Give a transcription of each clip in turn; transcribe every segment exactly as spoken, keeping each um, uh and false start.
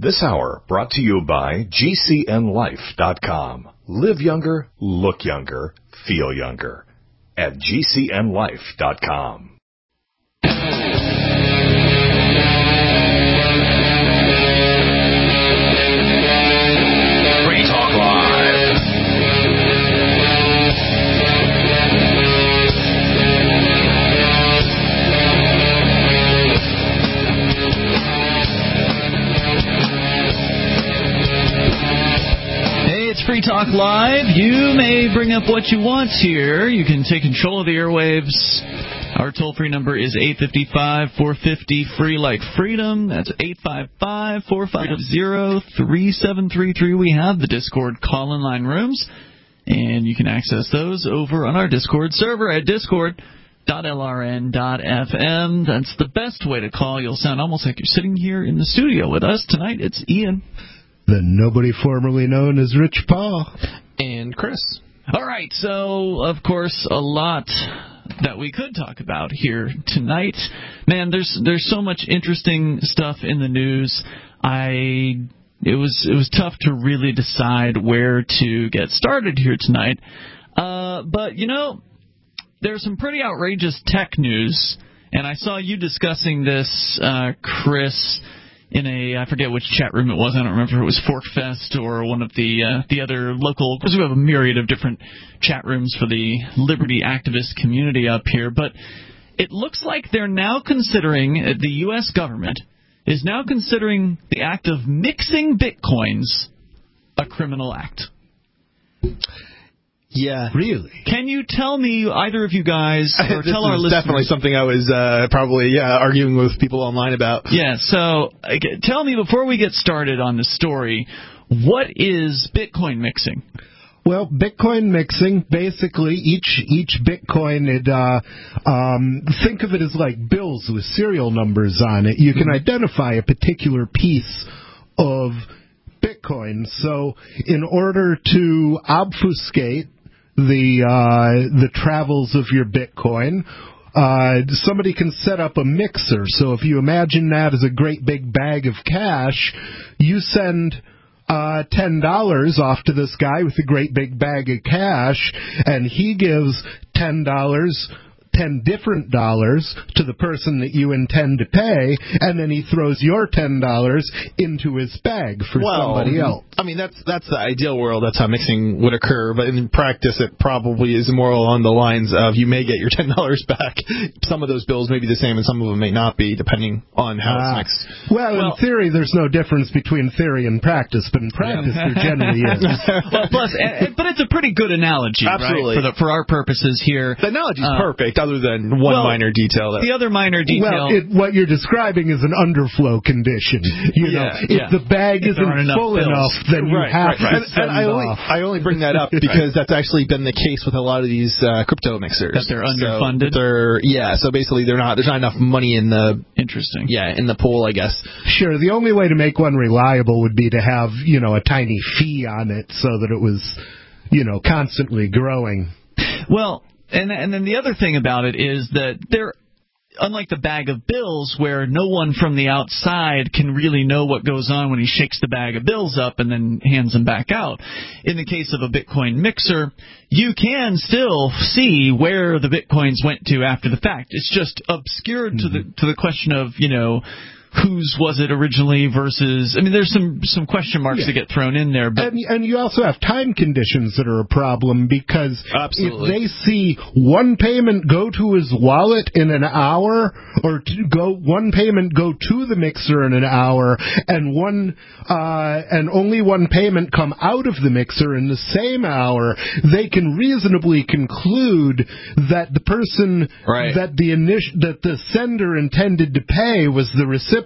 This hour brought to you by G C N life dot com. Live younger, look younger, feel younger at G C N life dot com. Free Talk Live. Hey, it's Free Talk Live. You may bring up what you want here. You can take control of the airwaves. Our toll-free number is eight five five, four five zero, free like freedom. That's eight five five, four five zero, three seven three three. We have the Discord call-in line rooms, and you can access those over on our Discord server at discord dot L R N dot F M. That's the best way to call. You'll sound almost like you're sitting here in the studio with us tonight. It's Ian. The nobody formerly known as Rich Paul. And Chris. All right, so, of course, a lot that we could talk about here tonight. Man, there's there's so much interesting stuff in the news. I it was it was tough to really decide where to get started here tonight. Uh, but, you know, there's some pretty outrageous tech news, and I saw you discussing this, uh, Chris, in a, I forget which chat room it was. I don't remember if it was ForkFest or one of the uh, the other local, because we have a myriad of different chat rooms for the liberty activist community up here. But it looks like they're now considering, the U S government is now considering the act of mixing bitcoins a criminal act. Yeah. Really? Can you tell me, either of you guys, or this tell our is listeners? Definitely something I was uh, probably yeah arguing with people online about. Yeah, so uh, tell me, before we get started on the story, what is Bitcoin mixing? Well, Bitcoin mixing, basically, each each Bitcoin, it, uh, um, think of it as like bills with serial numbers on it. You can mm-hmm. identify a particular piece of Bitcoin. So in order to obfuscate the uh, the travels of your Bitcoin, uh, somebody can set up a mixer. So if you imagine that as a great big bag of cash, you send uh, ten dollars off to this guy with a great big bag of cash, and he gives ten dollars, ten different dollars to the person that you intend to pay, and then he throws your ten dollars into his bag for well, somebody else. I mean, that's that's the ideal world. That's how mixing would occur. But in practice, it probably is more along the lines of you may get your ten dollars back. Some of those bills may be the same, and some of them may not be, depending on how ah. it's mixed. Well, well, in theory, there's no difference between theory and practice, but in practice, yeah. there generally is. Well, plus, but it's a pretty good analogy, Absolutely. right? For, the, for our purposes here. The analogy's uh, perfect, other than one well, minor detail. That the other minor detail. Well, it, what you're describing is an underflow condition. You know, yeah, if yeah. the bag if isn't enough full bills. enough, then you right, have right, right. to And, send and I only off. I only bring that up because that's actually been the case with a lot of these uh, crypto mixers. That they're underfunded. So they're yeah. So basically, they're not. There's not enough money in the interesting. Yeah, in the pool, I guess. Sure. The only way to make one reliable would be to have you know a tiny fee on it so that it was you know constantly growing. Well, and and then the other thing about it is that they're, unlike the bag of bills, where no one from the outside can really know what goes on when he shakes the bag of bills up and then hands them back out. In the case of a Bitcoin mixer, you can still see where the Bitcoins went to after the fact. It's just obscured mm-hmm. to the to the question of, you know, whose was it originally versus... I mean, there's some, some question marks yeah. that get thrown in there. But and, and you also have time conditions that are a problem, because Absolutely. if they see one payment go to his wallet in an hour, or to go one payment go to the mixer in an hour, and one uh, and only one payment come out of the mixer in the same hour, they can reasonably conclude that the person right. that the init- that the sender intended to pay was the recipient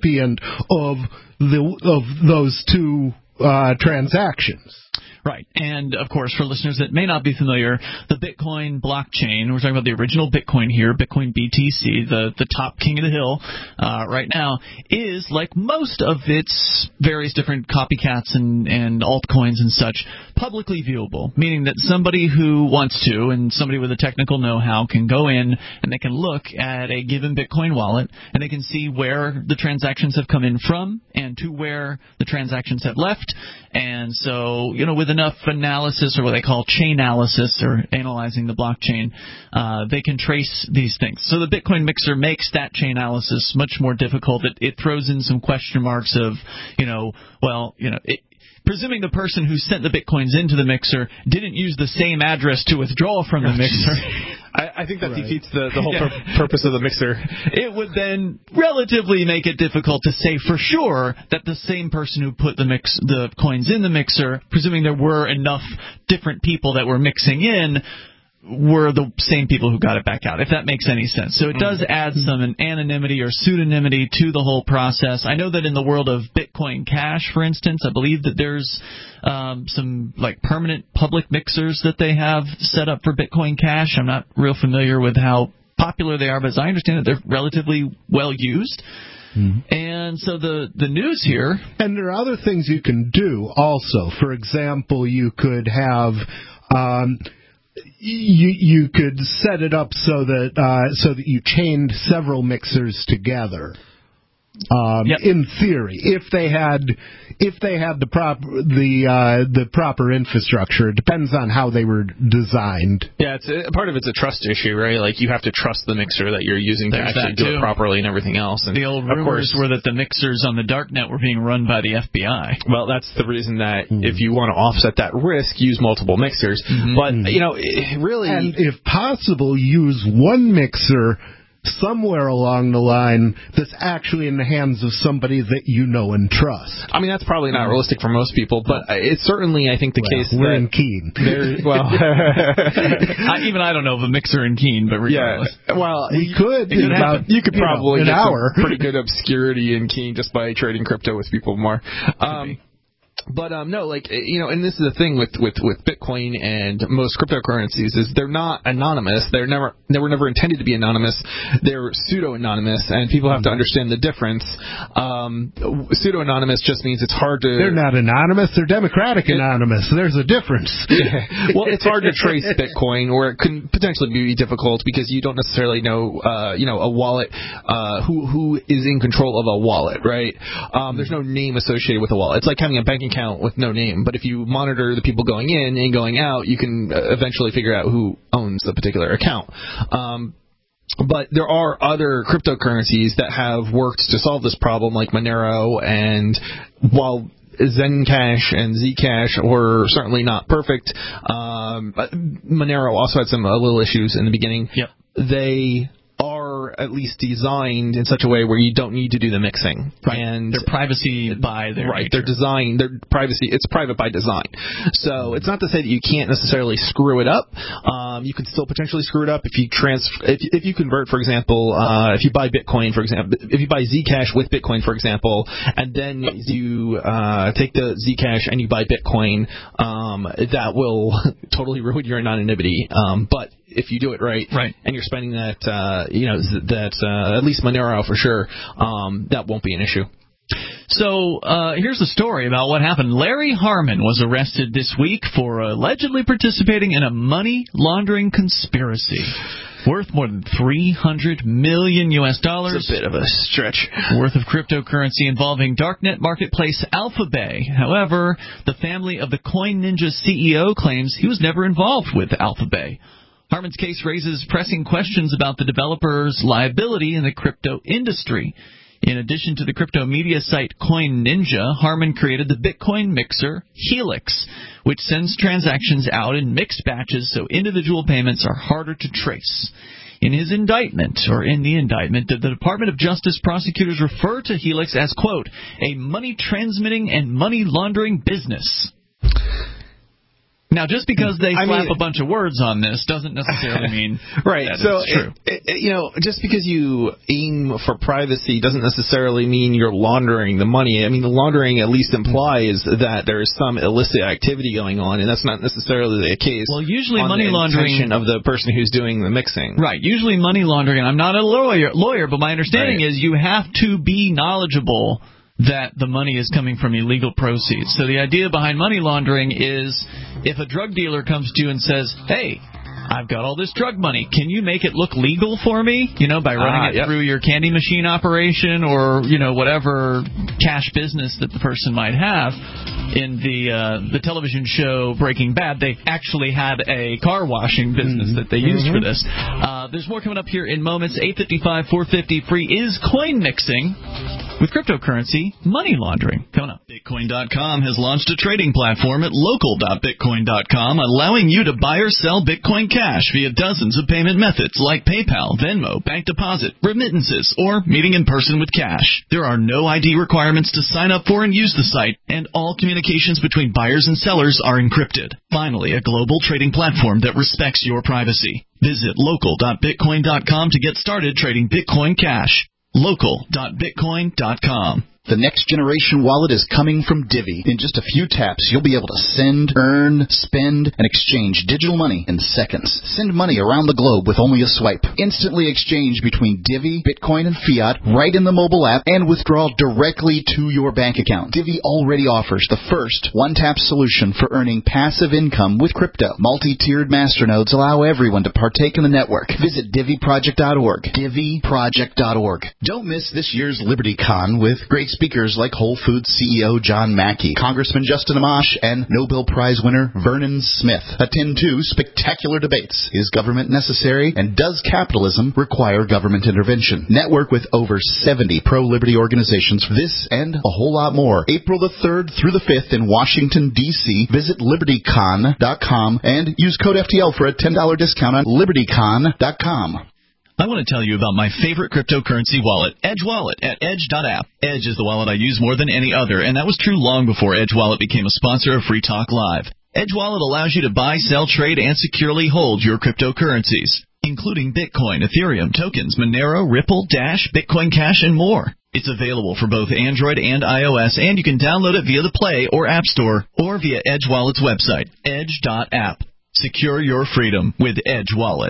of the of those two uh, transactions. Right. And, of course, for listeners that may not be familiar, the Bitcoin blockchain, we're talking about the original Bitcoin here, Bitcoin B T C, the, the top king of the hill uh, right now, is, like most of its various different copycats and, and altcoins and such, publicly viewable, meaning that somebody who wants to and somebody with a technical know-how can go in and they can look at a given Bitcoin wallet and they can see where the transactions have come in from and to where the transactions have left. And so, you know, with enough analysis, or what they call chain analysis, or analyzing the blockchain, uh, they can trace these things. So the Bitcoin mixer makes that chain analysis much more difficult. It, it throws in some question marks of, you know, well, you know, it, presuming the person who sent the Bitcoins into the mixer didn't use the same address to withdraw from the mixer. I, I think that right. defeats the, the whole yeah. pur- purpose of the mixer. It would then relatively make it difficult to say for sure that the same person who put the mix the coins in the mixer, presuming there were enough different people that were mixing in, were the same people who got it back out, if that makes any sense. So it does add some anonymity or pseudonymity to the whole process. I know that in the world of Bitcoin Cash, for instance, I believe that there's um, some like permanent public mixers that they have set up for Bitcoin Cash. I'm not real familiar with how popular they are, but as I understand it, they're relatively well used. Mm-hmm. And so the, the news here... And there are other things you can do also. For example, you could have... Um, You you could set it up so that uh, so that you chained several mixers together. Um, yep. In theory, if they had if they had the proper the uh, the proper infrastructure, it depends on how they were designed. Yeah, it's a, part of it's a trust issue, right? Like you have to trust the mixer that you're using There's to actually do it properly and everything else. And the old rumors were that the mixers on the darknet were being run by the F B I. Well, that's the reason that mm-hmm. if you want to offset that risk, use multiple mixers. Mm-hmm. But you know, it really, and if possible, use one mixer somewhere along the line that's actually in the hands of somebody that you know and trust. I mean, that's probably not realistic for most people, but it's certainly, I think, the well, case we're that... in Keene. Well, I, even I don't know of a mixer in Keene, but regardless. Yeah, well, we you, could. You, about, you could you probably know, an get hour. some pretty good obscurity in Keene just by trading crypto with people more. Um, But um, no, like you know, and this is the thing with, with, with Bitcoin and most cryptocurrencies is they're not anonymous. They're never they were never intended to be anonymous. They're pseudo anonymous, and people have to understand the difference. Um, pseudo anonymous just means it's hard to. They're not anonymous. They're democratic it, anonymous. There's a difference. Yeah. Well, it's hard to trace Bitcoin, or it can potentially be difficult because you don't necessarily know, uh, you know, a wallet uh, who who is in control of a wallet, right? Um, there's no name associated with a wallet. It's like having a bank account with no name, but if you monitor the people going in and going out, you can eventually figure out who owns the particular account. Um, but there are other cryptocurrencies that have worked to solve this problem, like Monero, and while Zencash and Zcash were certainly not perfect, um, Monero also had some uh, little issues in the beginning. Yep. They are at least designed in such a way where you don't need to do the mixing. Right. And they're privacy by their right. nature. They're designed. They're privacy. It's private by design. So it's not to say that you can't necessarily screw it up. Um, you could still potentially screw it up if you trans if if you convert, for example, uh, if you buy Bitcoin, for example, if you buy Zcash with Bitcoin, for example, and then you uh, take the Zcash and you buy Bitcoin, um, that will totally ruin your anonymity. Um, but if you do it right, right. and you're spending that, uh, you know, that uh, at least Monero for sure, um, that won't be an issue. So uh, here's the story about what happened. Larry Harmon was arrested this week for allegedly participating in a money laundering conspiracy worth more than three hundred million U S dollars. It's a bit of a stretch. Worth of cryptocurrency involving darknet marketplace Alphabay. However, the family of the Coin Ninja C E O claims he was never involved with Alphabay. Harmon's case raises pressing questions about the developer's liability in the crypto industry. In addition to the crypto media site Coin Ninja, Harmon created the Bitcoin mixer Helix, which sends transactions out in mixed batches so individual payments are harder to trace. In his indictment, or in the indictment, the Department of Justice prosecutors refer to Helix as, quote, a money transmitting and money laundering business. Now, just because they I slap mean, a bunch of words on this doesn't necessarily mean right. that so, it's true. It, it, you know, just because you aim for privacy doesn't necessarily mean you're laundering the money. I mean, the laundering at least implies that there is some illicit activity going on, and that's not necessarily the case. Well, usually on money the laundering of the person who's doing the mixing. Right. Usually money laundering, and I'm not a lawyer, lawyer but my understanding right. is you have to be knowledgeable that the money is coming from illegal proceeds. So the idea behind money laundering is if a drug dealer comes to you and says, hey, I've got all this drug money. Can you make it look legal for me? You know, by running ah, it yep. through your candy machine operation or, you know, whatever cash business that the person might have. In the uh, the television show Breaking Bad, they actually had a car washing business mm-hmm. that they used mm-hmm. for this. Uh, there's more coming up here in moments. eight fifty-five, four fifty free is coin mixing with cryptocurrency money laundering. Coming up. Bitcoin dot com has launched a trading platform at local dot bitcoin dot com, allowing you to buy or sell Bitcoin Cash via dozens of payment methods like PayPal, Venmo, bank deposit, remittances, or meeting in person with cash. There are no I D requirements to sign up for and use the site, and all communications between buyers and sellers are encrypted. Finally, a global trading platform that respects your privacy. Visit local dot bitcoin dot com to get started trading Bitcoin Cash. local dot bitcoin dot com. The next generation wallet is coming from Divvy. In just a few taps, you'll be able to send, earn, spend, and exchange digital money in seconds. Send money around the globe with only a swipe. Instantly exchange between Divvy, Bitcoin, and fiat right in the mobile app and withdraw directly to your bank account. Divvy already offers the first one-tap solution for earning passive income with crypto. Multi-tiered masternodes allow everyone to partake in the network. Visit Divvy Project dot org. Divvy Project dot org. Don't miss this year's LibertyCon with great speakers like Whole Foods C E O John Mackey, Congressman Justin Amash, and Nobel Prize winner Vernon Smith. Attend two spectacular debates. Is government necessary? And does capitalism require government intervention? Network with over seventy pro-liberty organizations for this and a whole lot more. April the third through the fifth in Washington, D C Visit Liberty Con dot com and use code F T L for a ten dollars discount on Liberty Con dot com. I want to tell you about my favorite cryptocurrency wallet, Edge Wallet, at edge dot app. Edge is the wallet I use more than any other, and that was true long before Edge Wallet became a sponsor of Free Talk Live. Edge Wallet allows you to buy, sell, trade, and securely hold your cryptocurrencies, including Bitcoin, Ethereum, tokens, Monero, Ripple, Dash, Bitcoin Cash, and more. It's available for both Android and iOS, and you can download it via the Play or App Store or via Edge Wallet's website, edge dot app. Secure your freedom with Edge Wallet.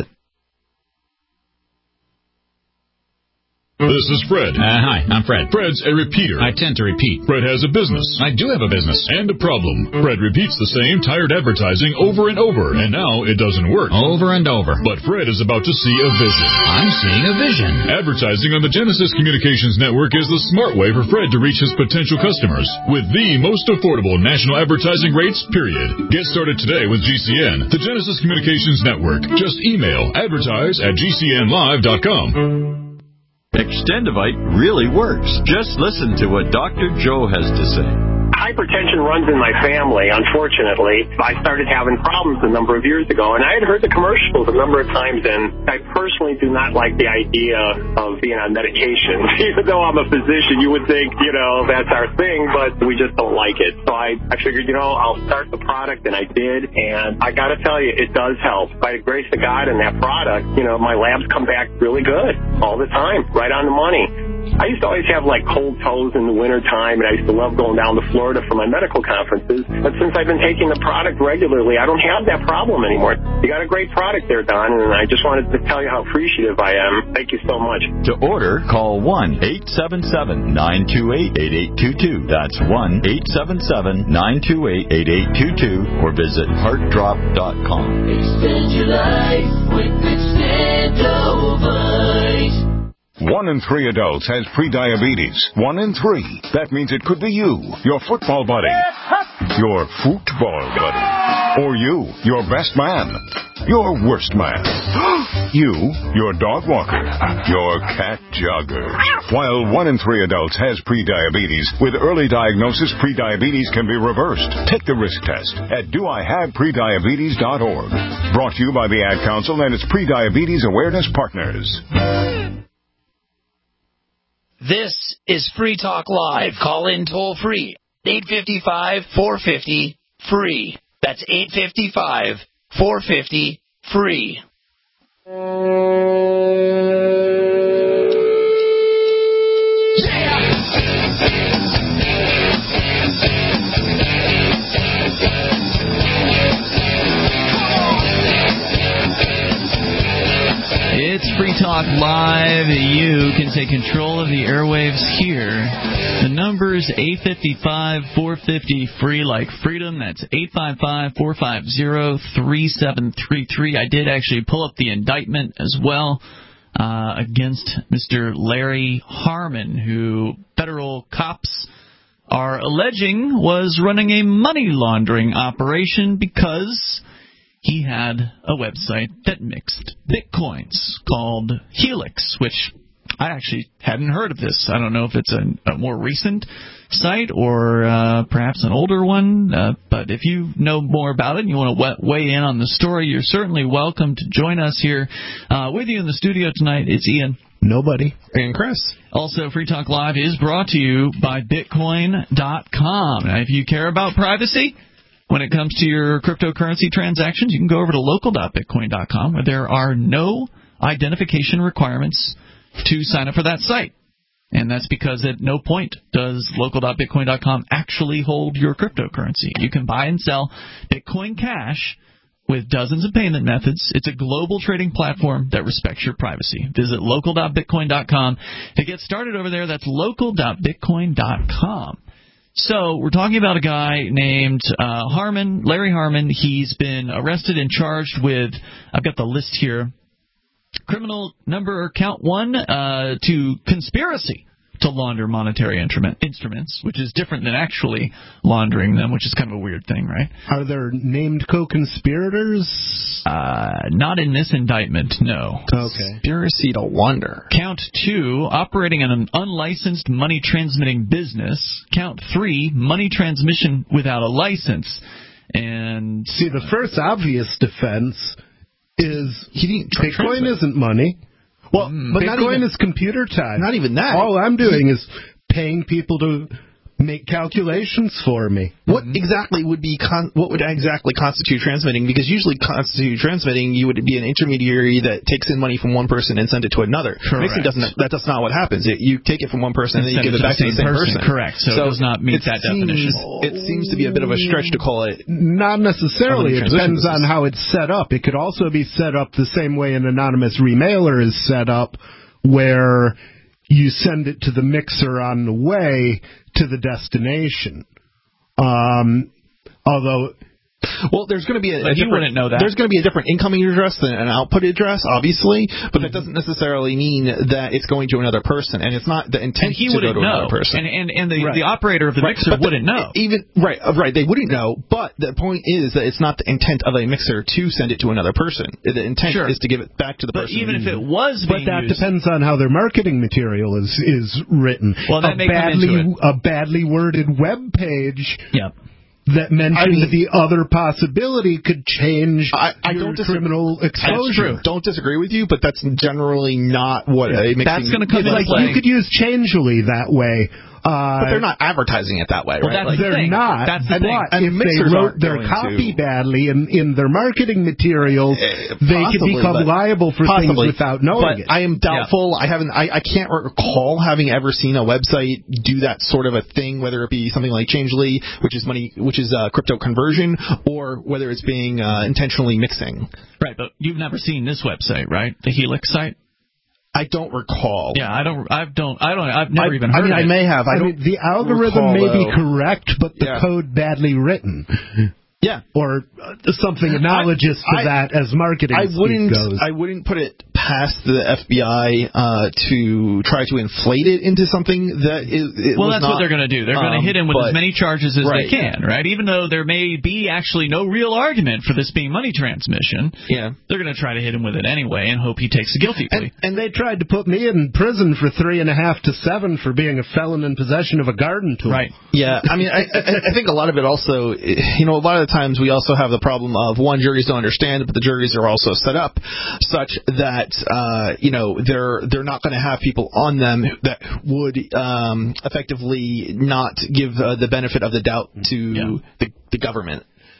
This is Fred. Uh, hi, I'm Fred. Fred's a repeater. I tend to repeat. Fred has a business. I do have a business. And a problem. Fred repeats the same tired advertising over and over, and now it doesn't work. Over and over. But Fred is about to see a vision. I'm seeing a vision. Advertising on the Genesis Communications Network is the smart way for Fred to reach his potential customers with the most affordable national advertising rates, period. Get started today with G C N, the Genesis Communications Network. Just email advertise at G C N live dot com. Extendivite really works. Just listen to what Doctor Joe has to say. Hypertension runs in my family, unfortunately. I started having problems a number of years ago, and I had heard the commercials a number of times, and I personally do not like the idea of being on medication. Even though I'm a physician, you would think, you know, that's our thing, but we just don't like it. So I, I figured, you know, I'll start the product, and I did, and I got to tell you, it does help. By the grace of God and that product, you know, my labs come back really good all the time, right on the money. I used to always have, like, cold toes in the wintertime, and I used to love going down to Florida for my medical conferences. But since I've been taking the product regularly, I don't have that problem anymore. You got a great product there, Don, and I just wanted to tell you how appreciative I am. Thank you so much. To order, call one eight seven seven, nine two eight, eight eight two two. That's one eight seven seven, nine two eight, eight eight two two, or visit heart drop dot com. Extend your life with Extendovite. One in three adults has prediabetes. One in three. That means it could be you, your football buddy, your football buddy, or you, your best man, your worst man, you, your dog walker, your cat jogger. While one in three adults has prediabetes, with early diagnosis, prediabetes can be reversed. Take the risk test at do I have prediabetes dot org. Brought to you by the Ad Council and its Prediabetes Awareness Partners. This is Free Talk Live. Call in toll free. eight five five, four five zero, free. That's eight five five, four five zero, free. It's Free Talk Talk Live. You can take control of the airwaves here. The number is eight five five, four five zero, free like freedom. That's eight five five, four five zero, three seven three three. I did actually pull up the indictment as well uh, against Mister Larry Harmon, who federal cops are alleging was running a money laundering operation because he had a website that mixed bitcoins called Helix, which I actually hadn't heard of this. I don't know if it's a, a more recent site or uh, perhaps an older one, uh, but if you know more about it and you want to weigh in on the story, you're certainly welcome to join us here. Uh, with you in the studio tonight, it's Ian. Nobody. And Chris. Also, Free Talk Live is brought to you by Bitcoin dot com. Now, if you care about privacy when it comes to your cryptocurrency transactions, you can go over to local dot bitcoin dot com, where there are no identification requirements to sign up for that site. And that's because at no point does local dot bitcoin dot com actually hold your cryptocurrency. You can buy and sell Bitcoin Cash with dozens of payment methods. It's a global trading platform that respects your privacy. Visit local dot bitcoin dot com to get started over there. That's local dot bitcoin dot com. So we're talking about a guy named uh, Harmon, Larry Harmon. He's been arrested and charged with, I've got the list here, criminal number count one uh, to conspiracy to launder monetary instrument, instruments, which is different than actually laundering them, which is kind of a weird thing, right? Are there named co-conspirators? Uh, not in this indictment, no. Okay. Conspiracy to launder. Count two, operating an unlicensed money transmitting business. Count three, money transmission without a license. And see, the first obvious defense is he didn't Bitcoin transmit. isn't money. Well, mm, but Bitcoin not even, is computer time. Not even that. All I'm doing is paying people to make calculations for me. What exactly would be con- what would exactly constitute transmitting? Because usually constitute transmitting, you would be an intermediary that takes in money from one person and send it to another. Correct. Mixing doesn't. That's not what happens. It, you take it from one person and, and then you give it back to the same person. person. Correct. So, so it does not meet that seems, definition. It seems to be a bit of a stretch to call it. Not necessarily. It depends on how it's set up. It could also be set up the same way an anonymous remailer is set up, where you send it to the mixer on the way to the destination. Um, although, well, there's going to be a, a you different. wouldn't know that. There's going to be a different incoming address than an output address, obviously, but that doesn't necessarily mean that it's going to another person, and it's not the intent and he to wouldn't go to know. another person. And and, and the, right. the operator of the right. mixer but wouldn't the, know. Even right, right, they wouldn't know. But the point is that it's not the intent of a mixer to send it to another person. The intent sure. is to give it back to the but person. Even if it was, but being that used, depends on how their marketing material is is written. Well, that a may badly come into it. a badly worded web page. Yep. That mentioned I mean, the other possibility could change I, I your don't criminal exposure. True. Don't disagree with you, but that's generally not what a mixing. That's going to come it's into like play. You could use Changely that way. Uh, but they're not advertising it that way, well, right? That's like, the they're thing. not. That's the thing. But and if they mixers wrote aren't their going copy to. badly in, in their marketing materials, Uh, they could possibly, become but- liable for possibly, things without knowing but it. I am doubtful. Yeah. I haven't. I, I can't recall having ever seen a website do that sort of a thing, whether it be something like Changely, which is money, which is uh, crypto conversion, or whether it's being uh, intentionally mixing. Right, but you've never seen this website, right? The Helix site. I don't recall. Yeah, I don't. I don't. I don't. I've never I, even I heard mean, of I it. may have. I, I don't mean, the algorithm recall, may be though. correct, but the Yeah. code badly written. Yeah. Or uh, something analogous I, to that as marketing I speak wouldn't. goes. I wouldn't put it past the F B I uh, to try to inflate it into something that is. It well, was that's not, what they're going to do. They're going to um, hit him with but, as many charges as right. they can, right? Even though there may be actually no real argument for this being money transmission, yeah, they're going to try to hit him with it anyway and hope he takes a guilty plea. And, and they tried to put me in prison for three and a half to seven for being a felon in possession of a garden tool. Right. Yeah, I mean, I, I, I think a lot of it also, you know, a lot of the times we also have the problem of, one, juries don't understand, but the juries are also set up such that, uh, you know, they're they're not going to have people on them that would um, effectively not give uh, the benefit of the doubt to yeah. the, the government.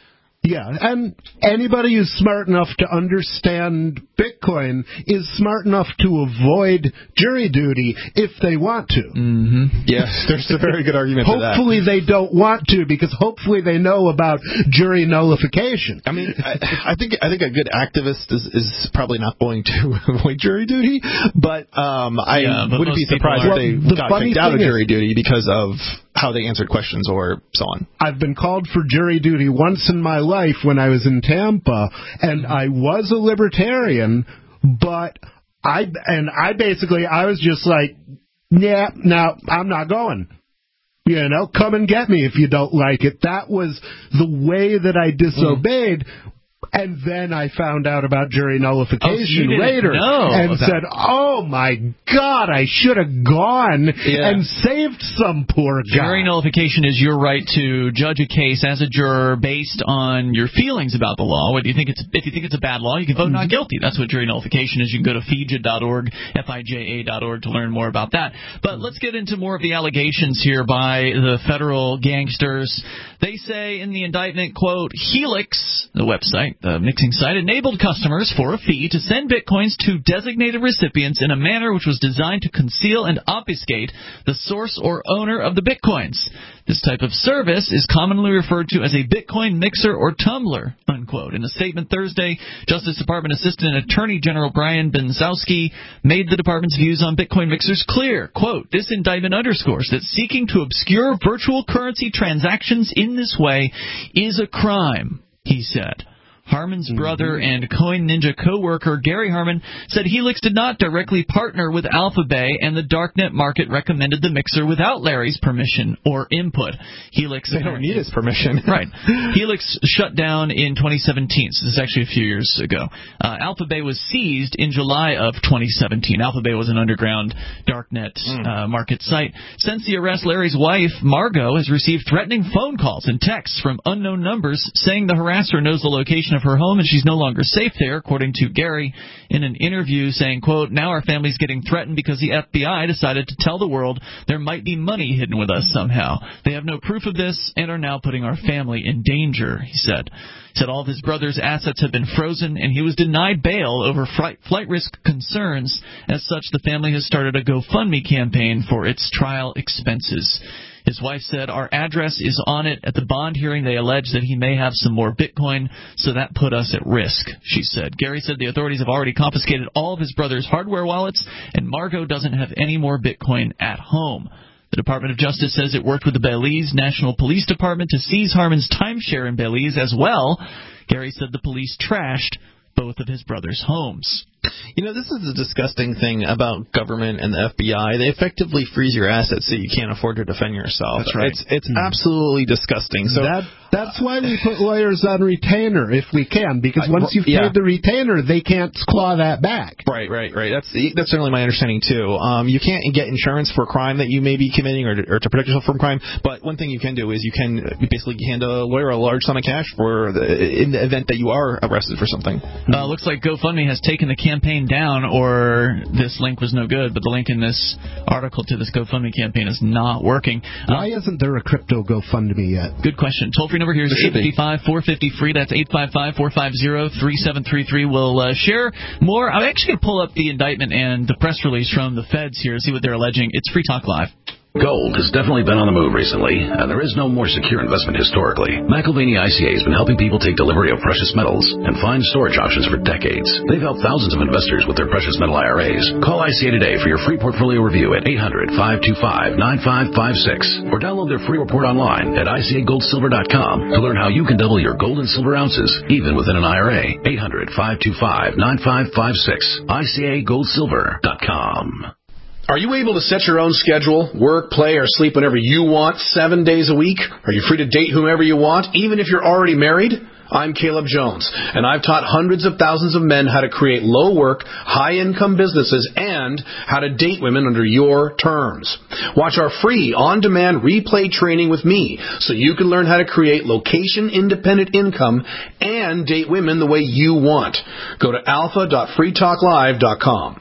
Yeah, and anybody who's smart enough to understand Bitcoin is smart enough to avoid jury duty if they want to. Mm-hmm. Yes, there's a very good argument for that. Hopefully they don't want to, because hopefully they know about jury nullification. I mean, I, I think I think a good activist is, is probably not going to avoid jury duty, but um, I yeah, but wouldn't be surprised if they well, the got kicked out of jury is, duty because of how they answered questions or so on. I've been called for jury duty once in my life when I was in Tampa, and I was a libertarian, but I and I basically I was just like, yeah, no, I'm not going. You know, come and get me if you don't like it. That was the way that I disobeyed. Mm. And then I found out about jury nullification oh, so later and about... said, oh, my God, I should have gone yeah. and saved some poor guy. Jury nullification is your right to judge a case as a juror based on your feelings about the law. What do you think it's, if you think it's a bad law, you can vote not guilty. That's what jury nullification is. You can go to F I J A dot org, F I J A dot org to learn more about that. But let's get into more of the allegations here by the federal gangsters. They say in the indictment, quote, Helix, the website, the mixing site, enabled customers for a fee to send bitcoins to designated recipients in a manner which was designed to conceal and obfuscate the source or owner of the bitcoins. This type of service is commonly referred to as a Bitcoin mixer or tumbler, unquote. In a statement Thursday, Justice Department Assistant Attorney General Brian Benzowski made the department's views on Bitcoin mixers clear. Quote, this indictment underscores that seeking to obscure virtual currency transactions in this way is a crime, he said. Harmon's brother and Coin Ninja co-worker Gary Harmon said Helix did not directly partner with AlphaBay, and the darknet market recommended the mixer without Larry's permission or input. Helix they don't need his permission. Right. Helix shut down in twenty seventeen. So this is actually a few years ago. Uh, AlphaBay was seized in July of twenty seventeen. AlphaBay was an underground darknet mm. uh, market site. Since the arrest, Larry's wife, Margot, has received threatening phone calls and texts from unknown numbers saying the harasser knows the location of her home and she's no longer safe there, according to Gary in an interview, saying, quote, now our family's getting threatened because the F B I decided to tell the world there might be money hidden with us somehow. They have no proof of this and are now putting our family in danger, he said. He said all of his brother's assets have been frozen and he was denied bail over flight, flight risk concerns. As such, the family has started a GoFundMe campaign for its trial expenses. His wife said, our address is on it. At the bond hearing, they allege that he may have some more Bitcoin, so that put us at risk, she said. Gary said the authorities have already confiscated all of his brother's hardware wallets, and Margot doesn't have any more Bitcoin at home. The Department of Justice says it worked with the Belize National Police Department to seize Harmon's timeshare in Belize as well. Gary said the police trashed both of his brother's homes. You know, this is a disgusting thing about government and the F B I. They effectively freeze your assets so you can't afford to defend yourself. That's right. It's, it's mm-hmm. absolutely disgusting. So that, That's why we put lawyers on retainer, if we can, because once you've yeah. paid the retainer, they can't claw that back. Right, right, right. That's that's certainly my understanding, too. Um, you can't get insurance for a crime that you may be committing or to, or to protect yourself from crime, but one thing you can do is you can basically hand a lawyer a large sum of cash for the, in the event that you are arrested for something. Uh, looks like GoFundMe has taken the campaign down, or this link was no good, but the link in this article to this GoFundMe campaign is not working. Why uh, isn't there a crypto GoFundMe yet? Good question. Toll-free number here is eight five five, four five zero, free. That's eight five five, four five zero, three seven three three. We'll uh, share more. I'm actually going to pull up the indictment and the press release from the feds here, see what they're alleging. It's Free Talk Live. Gold has definitely been on the move recently, and there is no more secure investment historically. McIlvaney I C A has been helping people take delivery of precious metals and find storage options for decades. They've helped thousands of investors with their precious metal I R As. Call I C A today for your free portfolio review at eight hundred, five two five, nine five five six or download their free report online at I C A gold silver dot com to learn how you can double your gold and silver ounces even within an I R A. eight hundred, five two five, nine five five six. I C A gold silver dot com. Are you able to set your own schedule, work, play, or sleep whenever you want, seven days a week? Are you free to date whomever you want, even if you're already married? I'm Caleb Jones, and I've taught hundreds of thousands of men how to create low-work, high-income businesses and how to date women under your terms. Watch our free, on-demand replay training with me so you can learn how to create location-independent income and date women the way you want. Go to alpha dot free talk live dot com.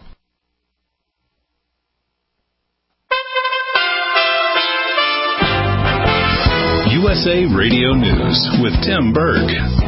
U S A Radio News with Tim Berg.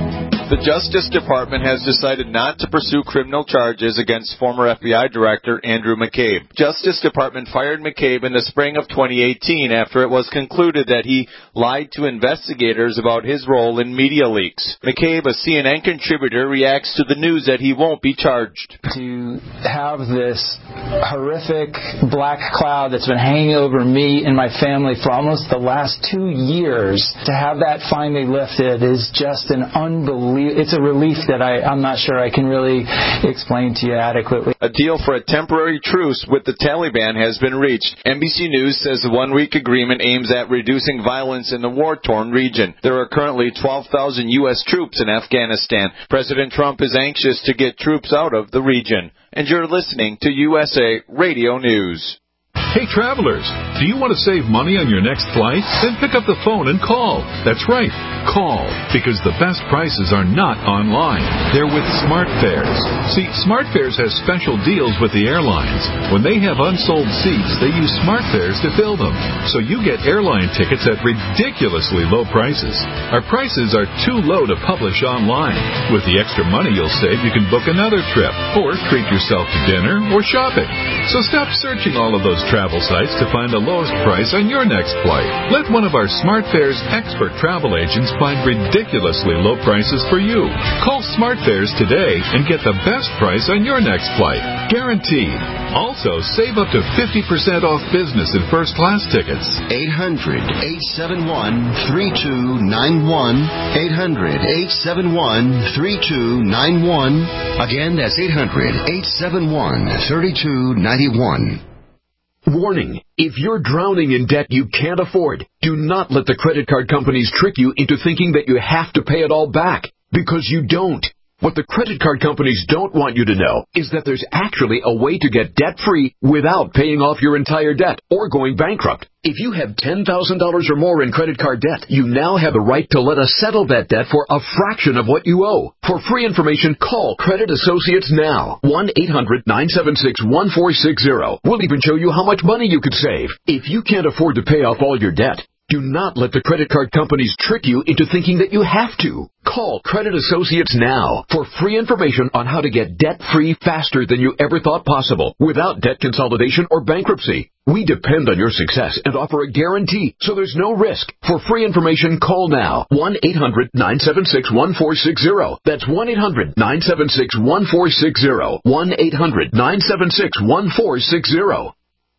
The Justice Department has decided not to pursue criminal charges against former F B I Director Andrew McCabe. Justice Department fired McCabe in the spring of twenty eighteen after it was concluded that he lied to investigators about his role in media leaks. McCabe, a C N N contributor, reacts to the news that he won't be charged. To have this horrific black cloud that's been hanging over me and my family for almost the last two years, to have that finally lifted is just an unbelievable, it's a relief that I, I'm not sure I can really explain to you adequately. A deal for a temporary truce with the Taliban has been reached. N B C News says the one-week agreement aims at reducing violence in the war-torn region. There are currently twelve thousand U S troops in Afghanistan. President Trump is anxious to get troops out of the region. And you're listening to U S A Radio News. Hey, travelers, do you want to save money on your next flight? Then pick up the phone and call. That's right, call, because the best prices are not online. They're with SmartFares. See, SmartFares has special deals with the airlines. When they have unsold seats, they use SmartFares to fill them. So you get airline tickets at ridiculously low prices. Our prices are too low to publish online. With the extra money you'll save, you can book another trip, or treat yourself to dinner or shopping. So stop searching all of those travel sites to find the lowest price on your next flight. Let one of our SmartFares expert travel agents find ridiculously low prices for you. Call SmartFares today and get the best price on your next flight. Guaranteed. Also, save up to fifty percent off business and first class tickets. eight hundred, eight seven one, three two nine one. eight hundred, eight seven one, three two nine one. Again, that's eight hundred, eight seven one, three two nine one. Warning, if you're drowning in debt you can't afford, do not let the credit card companies trick you into thinking that you have to pay it all back, because you don't. What the credit card companies don't want you to know is that there's actually a way to get debt-free without paying off your entire debt or going bankrupt. If you have ten thousand dollars or more in credit card debt, you now have the right to let us settle that debt for a fraction of what you owe. For free information, call Credit Associates now. one eight hundred nine seven six one four six zero. We'll even show you how much money you could save. If you can't afford to pay off all your debt, do not let the credit card companies trick you into thinking that you have to. Call Credit Associates now for free information on how to get debt-free faster than you ever thought possible without debt consolidation or bankruptcy. We depend on your success and offer a guarantee, so there's no risk. For free information, call now. one eight hundred nine seven six one four six zero. That's one eight hundred nine seven six one four six zero. one eight hundred nine seven six one four six zero.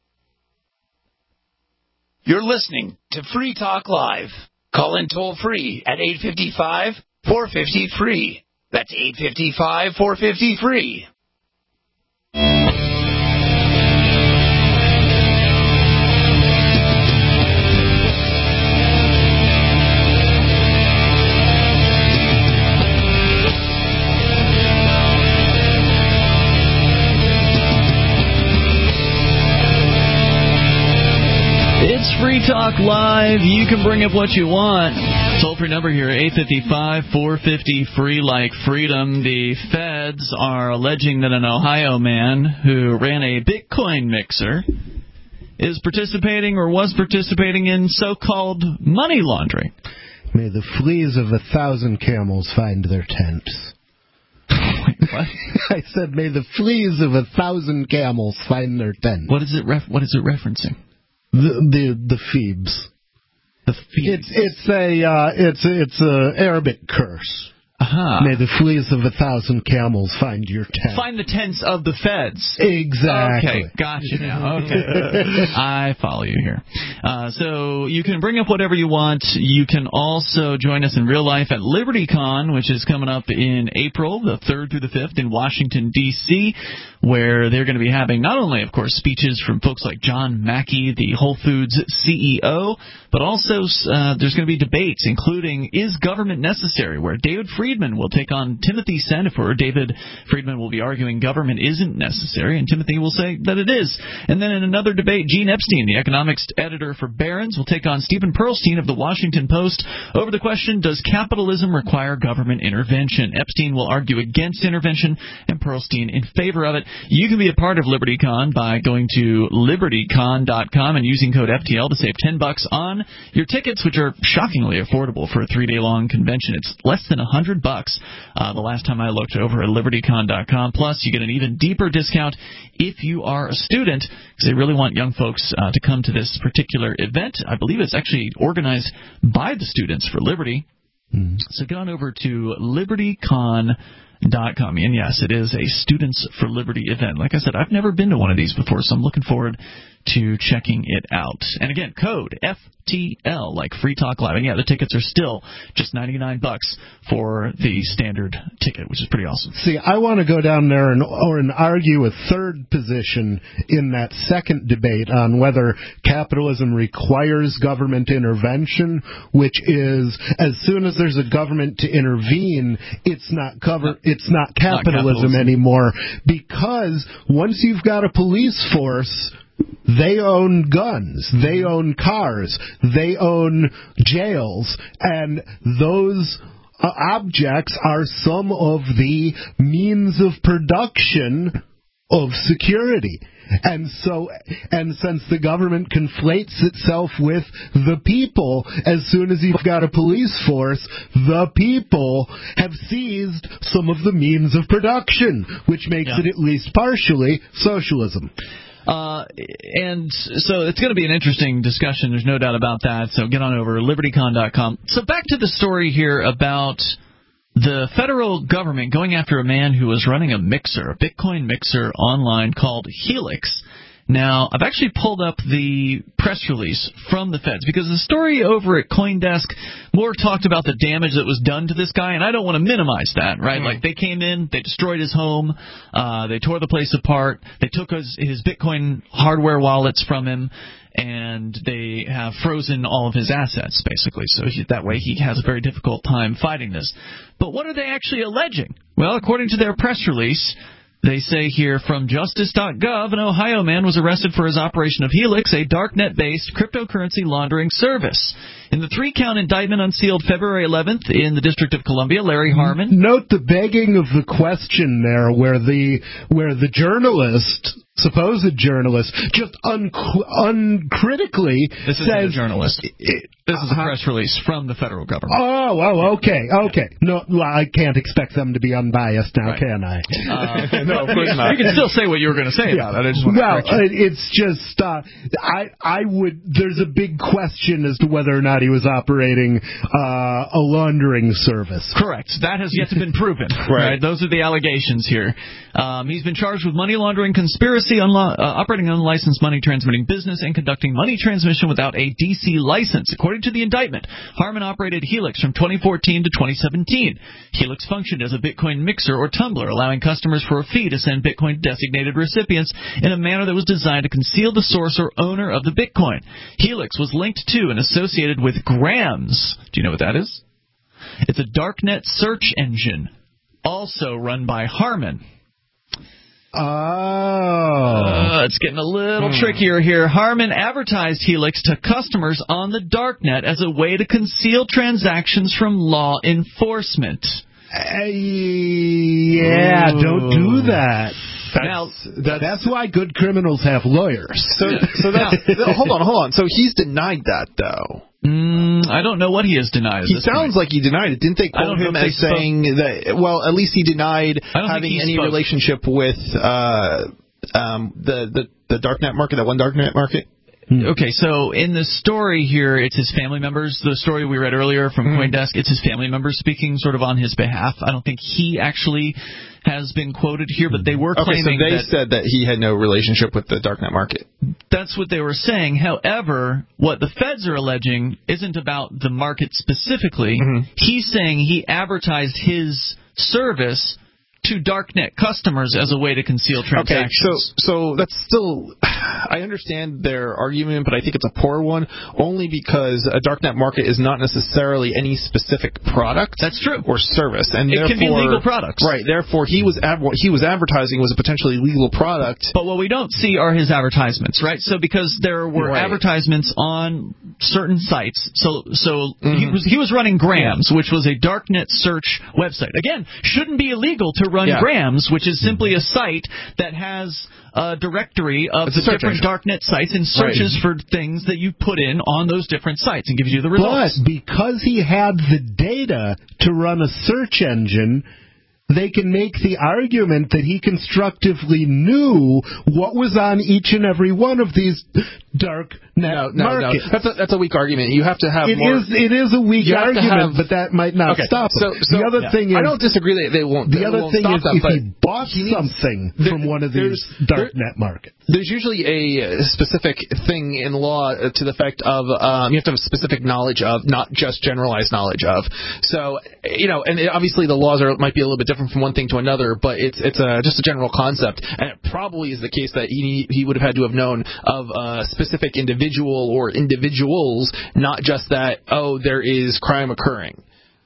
You're listening to Free Talk Live. Call in toll free at eight five five, four five zero, free. That's eight five five, four five zero, free. It's Free Talk Live. You can bring up what you want. Toll-free number here, eight five five, four five zero, free like freedom. The feds are alleging that an Ohio man who ran a Bitcoin mixer is participating or was participating in so-called money laundering. May the fleas of a thousand camels find their tents. Wait, what? I said, may the fleas of a thousand camels find their tents. What is it? Ref- what is it referencing? The the the Phoebes. The Phoebes. It's it's a uh, it's a, it's a Arabic curse. Uh-huh. May the fleas of a thousand camels find your tent. Find the tents of the feds. Exactly. Okay, gotcha now. Okay. I follow you here. Uh, so you can bring up whatever you want. You can also join us in real life at LibertyCon, which is coming up in April, the third through the fifth in Washington, D C, where they're going to be having not only, of course, speeches from folks like John Mackey, the Whole Foods C E O, but also uh, there's going to be debates, including Is Government Necessary?, where David Friedman will take on Timothy Sandefur. David Friedman will be arguing government isn't necessary, and Timothy will say that it is. And then in another debate, Gene Epstein, the economics editor for Barron's, will take on Stephen Pearlstein of the Washington Post over the question, does capitalism require government intervention? Epstein will argue against intervention and Pearlstein in favor of it. You can be a part of LibertyCon by going to liberty con dot com and using code F T L to save ten bucks on your tickets, which are shockingly affordable for a three-day long convention. It's less than one hundred hundred bucks uh, the last time I looked over at liberty con dot com. Plus, you get an even deeper discount if you are a student, because they really want young folks uh, to come to this particular event. I believe it's actually organized by the Students for Liberty. Mm-hmm. So get on over to liberty con dot com. And yes, it is a Students for Liberty event. Like I said, I've never been to one of these before, so I'm looking forward to checking it out. And again, code F T L, like Free Talk Live. And yeah, the tickets are still just ninety-nine bucks for the standard ticket, which is pretty awesome. See, I want to go down there and or and argue a third position in that second debate on whether capitalism requires government intervention, which is as soon as there's a government to intervene, it's not cover it's not capitalism, not capitalism anymore, because once you've got a police force, they own guns, they own cars, they own jails, and those uh, objects are some of the means of production of security. And so, and since the government conflates itself with the people, as soon as you've got a police force, the people have seized some of the means of production, which makes yeah. it at least partially socialism. Uh, and so it's going to be an interesting discussion. There's no doubt about that. So get on over to liberty con dot com. So back to the story here about the federal government going after a man who was running a mixer, a Bitcoin mixer online called Helix. Now, I've actually pulled up the press release from the feds because the story over at CoinDesk more talked about the damage that was done to this guy, and I don't want to minimize that, right? Mm. Like, they came in, they destroyed his home, uh, they tore the place apart, they took his, his Bitcoin hardware wallets from him, and they have frozen all of his assets, basically. So he, that way he has a very difficult time fighting this. But what are they actually alleging? Well, according to their press release, they say here, from justice dot gov, an Ohio man was arrested for his operation of Helix, a darknet-based cryptocurrency laundering service. In the three-count indictment unsealed February eleventh in the District of Columbia, Larry Harmon... Note the begging of the question there, where the where the journalist... supposed journalist just un- uncritically this says... This is a journalist. It, this is a press release from the federal government. Oh, oh, okay, okay. No, well, I can't expect them to be unbiased now, right. can I? Uh, no, of course not. You can still say what you were going to say yeah. about it. I just want well, to it's just, uh, I, I would, there's a big question as to whether or not he was operating uh, a laundering service. Correct. That has yet to been proven. right. right. Those are the allegations here. Um, he's been charged with money laundering, conspiracy, Unlo- uh, operating an unlicensed money transmitting business, and conducting money transmission without a D C license. According to the indictment, Harmon operated Helix from twenty fourteen to twenty seventeen. Helix functioned as a Bitcoin mixer or tumbler, allowing customers for a fee to send Bitcoin to designated recipients in a manner that was designed to conceal the source or owner of the Bitcoin. Helix was linked to and associated with Grams. Do you know what that is? It's a darknet search engine, also run by Harmon. Oh. Uh, it's getting a little hmm. trickier here. Harmon advertised Helix to customers on the darknet as a way to conceal transactions from law enforcement. Uh, yeah, Ooh. Don't do that. That's, now, that's, that's why good criminals have lawyers. So, so that's, hold on, hold on. So he's denied that, though. Mm, I don't know what he has denied. He sounds point. like he denied it. Didn't they quote him as saying spoke. that, well, at least he denied having any spoke. relationship with uh, um, the, the, the darknet market, that one darknet market? Okay, so in the story here, it's his family members. The story we read earlier from mm. CoinDesk, it's his family members speaking sort of on his behalf. I don't think he actually has been quoted here, but they were claiming that... Okay, so they that, said that he had no relationship with the darknet market. That's what they were saying. However, what the feds are alleging isn't about the market specifically. Mm-hmm. He's saying he advertised his service to darknet customers as a way to conceal transactions. Okay, so so that's still, I understand their argument, but I think it's a poor one, only because a darknet market is not necessarily any specific product. That's true. Or service, and it therefore, can be legal products. Right. Therefore, he was ad- what he was advertising was a potentially legal product. But what we don't see are his advertisements, right? So because there were right. advertisements on certain sites, so so mm-hmm. he was he was running Grams, which was a darknet search website. Again, shouldn't be illegal to run run Yeah. Grams, which is simply a site that has a directory of It's a the search different engine. darknet sites and searches Right. for things that you put in on those different sites and gives you the results. But because he had the data to run a search engine, they can make the argument that he constructively knew what was on each and every one of these dark net No, no, markets. no. That's a, that's a weak argument. You have to have It more. is it is a weak You have to argument, have- but that might not Okay, stop so- him. so- the other yeah. thing is, I don't disagree that they won't. the they other won't thing stop is that, if but he bought he needs- something there- from one of there's- these dark there- net markets. There's usually a specific thing in law to the effect of um, you have to have specific knowledge of, not just generalized knowledge of. So, you know, and it, obviously the laws are might be a little bit different from one thing to another, but it's it's a, just a general concept, and it probably is the case that he he would have had to have known of a specific individual or individuals, not just that, oh, there is crime occurring.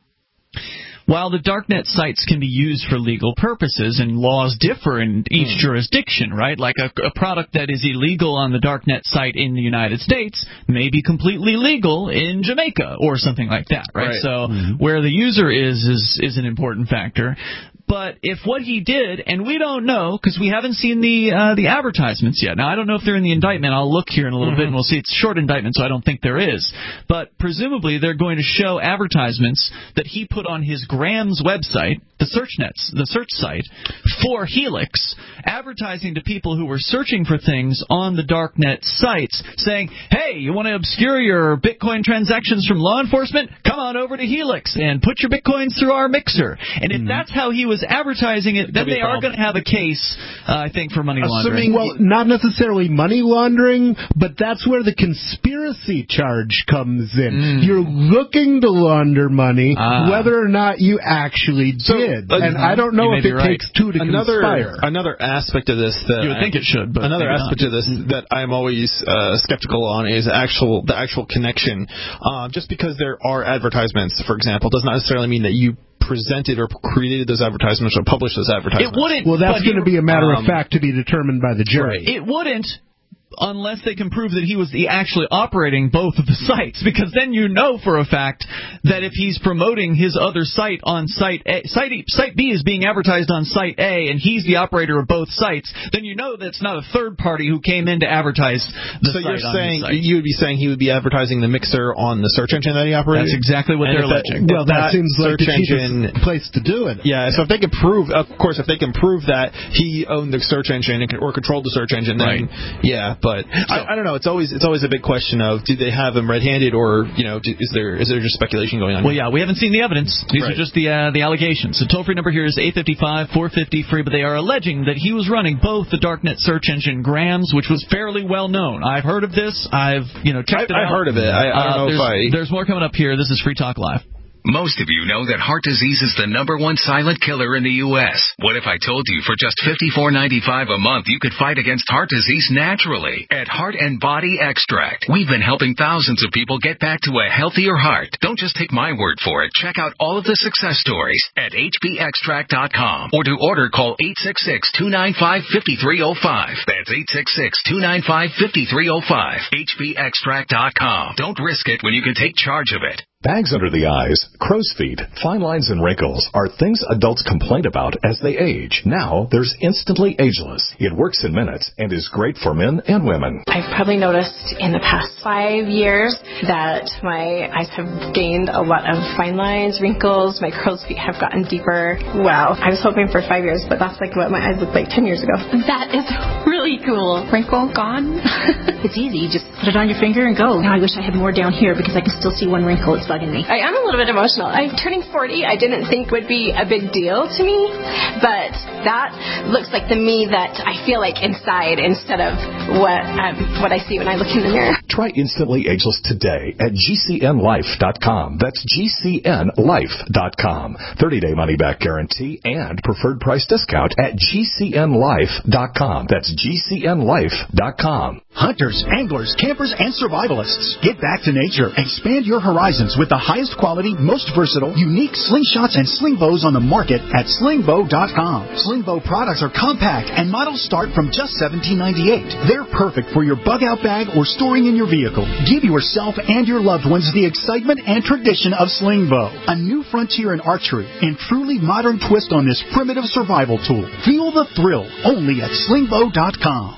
While the darknet sites can be used for legal purposes, and laws differ in each Mm. jurisdiction, right? Like a, a product that is illegal on the darknet site in the United States may be completely legal in Jamaica or something like that, right? Right. So Mm-hmm. where the user is, is is an important factor. But if what he did, and we don't know because we haven't seen the uh, the advertisements yet. Now I don't know if they're in the indictment. I'll look here in a little Mm-hmm. bit and we'll see. It's a short indictment, so I don't think there is. But presumably they're going to show advertisements that he put on his Grams website, the search nets, the search site for Helix, advertising to people who were searching for things on the darknet sites, saying, "Hey, you want to obscure your Bitcoin transactions from law enforcement? Come on over to Helix and put your Bitcoins through our mixer." And if that's how he was advertising it, then be a they are problem. going to have a case, uh, I think, for money laundering. Well, not necessarily money laundering, but that's where the conspiracy charge comes in. Mm. You're looking to launder money, Ah. whether or not you actually did. uh, and I don't know you if may it be right. takes two to another, conspire. Another aspect of this that You would I, think it should, but another maybe aspect not. of this that I'm always uh, skeptical on is actual the actual connection. Um, just because there are advertisements, for example, does not necessarily mean that you presented or created those advertisements or published those advertisements. It wouldn't. Well, that's but going to he- be a matter um, of fact to be determined by the jury. It wouldn't, unless they can prove that he was the actually operating both of the sites, because then you know for a fact that if he's promoting his other site on site A, site, e, site B is being advertised on site A, and he's the operator of both sites, then you know that's not a third party who came in to advertise the so site you're on his saying site. you would be saying he would be advertising the mixer on the search engine that he operated? That's exactly what And they're if that- alleging. if Well, that, seems like search the engine cheapest place to do it. Yeah, so if they can prove, of course, if they can prove that he owned the search engine and, or controlled the search engine, then yeah. But I, I don't know. It's always it's always a big question of do they have him red-handed or you know do, is there is there just speculation going on? Well, yeah, we haven't seen the evidence. These Right. are just the uh, the allegations. The toll-free number here is eight five five, four five zero, free, but they are alleging that he was running both the darknet search engine Grams, which was fairly well known. I've heard of this. I've you know checked I, it out. I've heard of it. I, I don't Uh, know if there's, I. There's more coming up here. This is Free Talk Live. Most of you know that heart disease is the number one silent killer in the U S What if I told you for just fifty-four ninety-five a month you could fight against heart disease naturally at Heart and Body Extract? We've been helping thousands of people get back to a healthier heart. Don't just take my word for it. Check out all of the success stories at H B extract dot com or to order call eight six six, two nine five, five three zero five. That's eight six six, two nine five, five three zero five. H B extract dot com. Don't risk it when you can take charge of it. Bags under the eyes, crow's feet, fine lines, and wrinkles are things adults complain about as they age. Now, there's Instantly Ageless. It works in minutes and is great for men and women. I've probably noticed in the past five years that my eyes have gained a lot of fine lines, wrinkles, my crow's feet have gotten deeper. Wow. I was hoping for five years, but that's like what my eyes looked like ten years ago. That is really cool. Wrinkle gone? It's easy. You just put it on your finger and go. Now I wish I had more down here because I can still see one wrinkle. It's bugging me. I am a little bit emotional. I'm turning forty. I didn't think would be a big deal to me, but that looks like the me that I feel like inside instead of what um, what I see when I look in the mirror. Try Instantly Ageless today at G C N life dot com. That's G C N life dot com. thirty-day money-back guarantee and preferred price discount at G C N life dot com. That's G C N life dot com. Hunters, anglers, campers, and survivalists. Get back to nature. Expand your horizons with the highest quality, most versatile, unique slingshots and sling bows on the market at sling bow dot com. Sling Slingbow products are compact and models start from just seventeen ninety-eight. They're perfect for your bug-out bag or storing in your vehicle. Give yourself and your loved ones the excitement and tradition of Slingbow, a new frontier in archery and truly modern twist on this primitive survival tool. Feel the thrill only at slingbow dot com.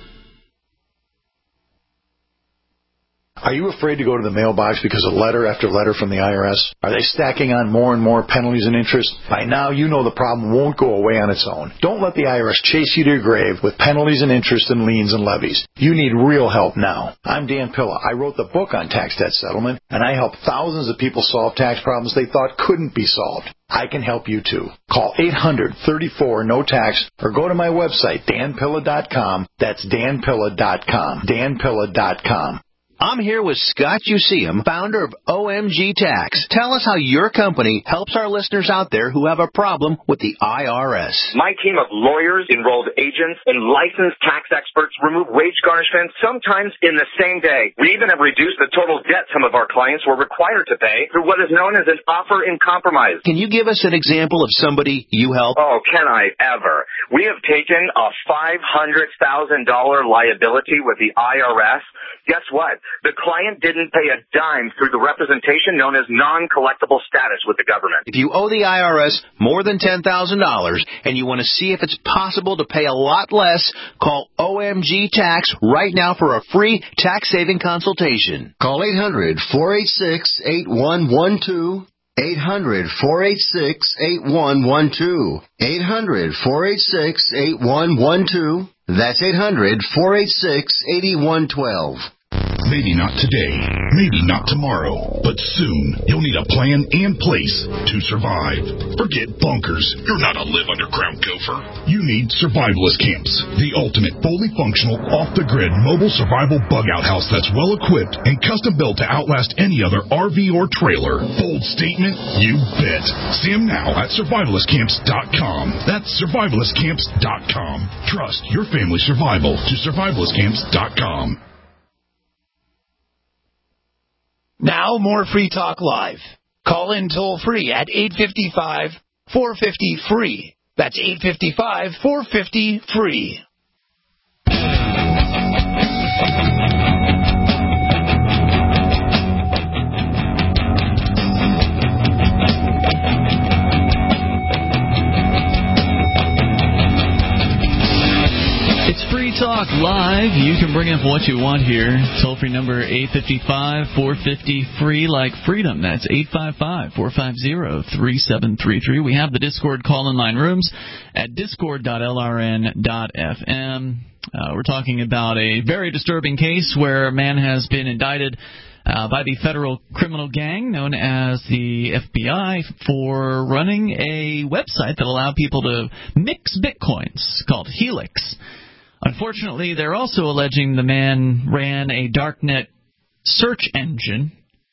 Are you afraid to go to the mailbox because of letter after letter from the I R S? Are they stacking on more and more penalties and interest? By now, you know the problem won't go away on its own. Don't let the I R S chase you to your grave with penalties and interest and liens and levies. You need real help now. I'm Dan Pilla. I wrote the book on tax debt settlement, and I help thousands of people solve tax problems they thought couldn't be solved. I can help you too. Call eight hundred, thirty-four, no tax or go to my website, dan pilla dot com. That's dan pilla dot com. dan pilla dot com. I'm here with Scott Useum, founder of O M G Tax. Tell us how your company helps our listeners out there who have a problem with the I R S. My team of lawyers, enrolled agents, and licensed tax experts remove wage garnishment sometimes in the same day. We even have reduced the total debt some of our clients were required to pay through what is known as an offer in compromise. Can you give us an example of somebody you help? Oh, can I ever? We have taken a five hundred thousand dollars liability with the I R S. Guess what? The client didn't pay a dime through the representation known as non-collectible status with the government. If you owe the I R S more than ten thousand dollars and you want to see if it's possible to pay a lot less, call O M G Tax right now for a free tax-saving consultation. Call eight hundred, four eight six, eight one one two. eight hundred, four eight six, eight one one two. eight hundred, four eight six, eight one one two. That's eight hundred, four eight six, eight one one two. Maybe not today, maybe not tomorrow, but soon you'll need a plan and place to survive. Forget bunkers. You're not a live underground gopher. You need survivalist camps, the ultimate fully functional, off-the-grid mobile survival bug-out house that's well-equipped and custom-built to outlast any other R V or trailer. Bold statement? You bet. See them now at survivalist camps dot com. That's survivalist camps dot com. Trust your family's survival to survivalist camps dot com. Now, more Free Talk Live. Call in toll-free at eight five five, four five zero, free. That's eight five five, four five zero, free. Talk Live. You can bring up what you want here. Toll-free number eight five five, four five zero, free, like freedom. That's eight five five, four five zero, three seven three three. We have the Discord call-in line rooms at discord dot l r n dot f m. Uh, we're talking about a very disturbing case where a man has been indicted Uh, by the federal criminal gang known as the F B I for running a website that allowed people to mix bitcoins called Helix. Unfortunately, they're also alleging the man ran a darknet search engine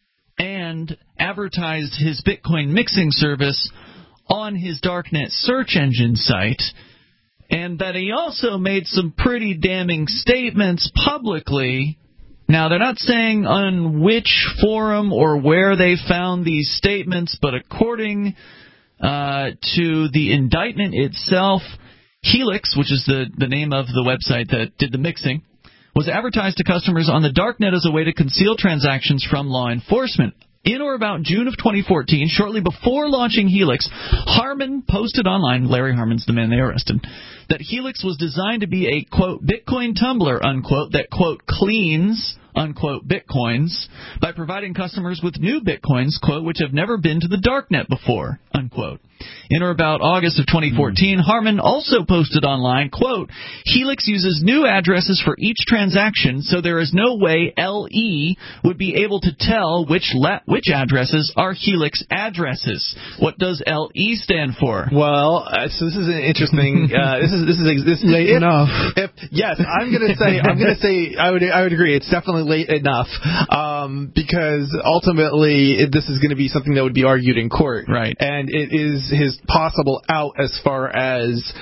and advertised his Bitcoin mixing service on his darknet search engine site, and that he also made some pretty damning statements publicly. Now, they're not saying on which forum or where they found these statements, but according uh, to the indictment itself, Helix, which is the, the name of the website that did the mixing, was advertised to customers on the darknet as a way to conceal transactions from law enforcement. In or about June of twenty fourteen, shortly before launching Helix, Harmon posted online, Larry Harmon's the man they arrested, that Helix was designed to be a, quote, Bitcoin tumbler, unquote, that, quote, cleans, unquote, Bitcoins by providing customers with new Bitcoins, quote, which have never been to the darknet before, unquote. In or about August of twenty fourteen, mm. Harmon also posted online, quote, Helix uses new addresses for each transaction, so there is no way L E would be able to tell which la- which addresses are Helix addresses. What does L E stand for? Well, uh, so this is an interesting. Uh, this is this is this is late if, enough. If, yes, I'm gonna say I'm gonna say I would I would agree. It's definitely late enough um, because ultimately it, this is going to be something that would be argued in court, right? And it is his possible out as far as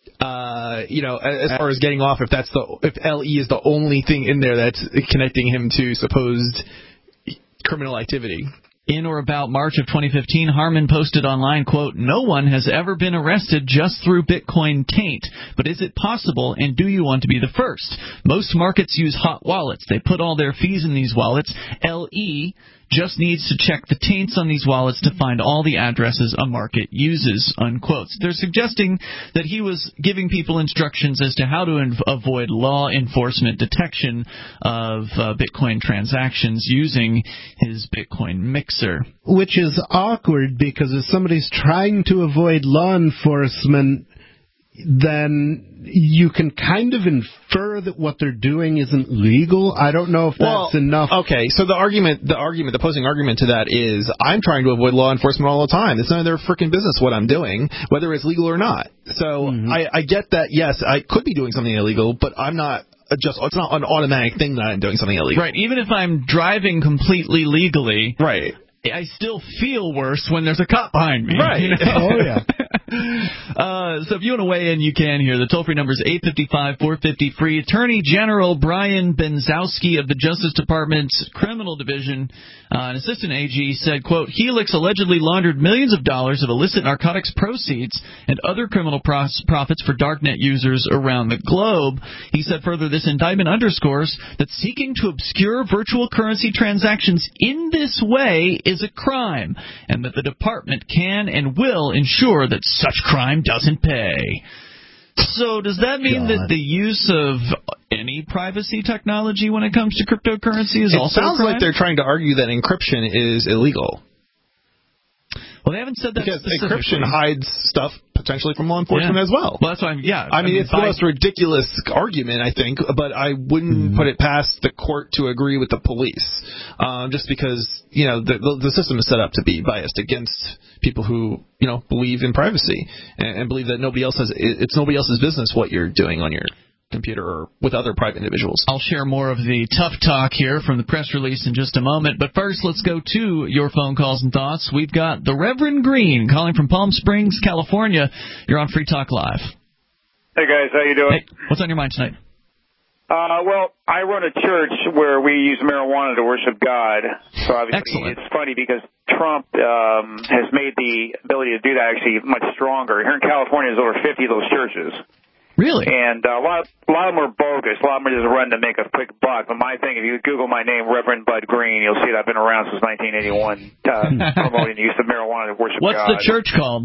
uh, you know, as far as getting off. If that's the if L E is the only thing in there that's connecting him to supposed criminal activity. In or about March of twenty fifteen, Harman posted online, quote, "No one has ever been arrested just through Bitcoin taint. But is it possible, and do you want to be the first? Most markets use hot wallets. They put all their fees in these wallets. L E just needs to check the taints on these wallets to find all the addresses a market uses," unquote. They're suggesting that he was giving people instructions as to how to inv- avoid law enforcement detection of uh, Bitcoin transactions using his Bitcoin mixer. Which is awkward, because if somebody's trying to avoid law enforcement, then you can kind of infer that what they're doing isn't legal. I don't know if that's well, enough. Okay, so the argument, the argument, the opposing argument to that is, I'm trying to avoid law enforcement all the time. It's none of their freaking business what I'm doing, whether it's legal or not. So mm-hmm. I, I get that, yes, I could be doing something illegal, but I'm not just, it's not an automatic thing that I'm doing something illegal. Right, even if I'm driving completely legally. Right. I still feel worse when there's a cop behind me. Right. You know? Oh, yeah. uh, so if you want to weigh in, you can here. The toll-free number is eight five five, four five zero, free. Attorney General Brian Benzowski of the Justice Department's Criminal Division, uh, an assistant A G, said, quote, "Helix allegedly laundered millions of dollars of illicit narcotics proceeds and other criminal pros- profits for darknet users around the globe." He said further, "This indictment underscores that seeking to obscure virtual currency transactions in this way is a crime, and that the department can and will ensure that such crime doesn't pay." So does that mean God. that the use of any privacy technology when it comes to cryptocurrency is it also a crime? It sounds like they're trying to argue that encryption is illegal. Well, they haven't said that because specifically. Encryption hides stuff potentially from law enforcement yeah. as well. Well, that's why I'm, yeah. I, I mean, mean, it's by, the most ridiculous argument, I think, but I wouldn't mm. put it past the court to agree with the police, um, just because, you know, the, the the system is set up to be biased against people who, you know, believe in privacy and, and believe that nobody else has, it's nobody else's business what you're doing on your computer or with other private individuals. I'll share more of the tough talk here from the press release in just a moment, but first let's go to your phone calls and thoughts. We've got the Reverend Green calling from Palm Springs, California. You're on Free Talk Live. Hey guys, how you doing? Hey, what's on your mind tonight? Uh, well, I run a church where we use marijuana to worship God. So obviously Excellent. It's funny because Trump um, has made the ability to do that actually much stronger. Here in California, there's over fifty of those churches. Really? And uh, a lot, a lot of them are bogus. A lot of them are just run to make a quick buck. But my thing, if you Google my name, Reverend Bud Green, you'll see that I've been around since nineteen eighty-one, uh, promoting the use of marijuana to worship What's God. What's the church called?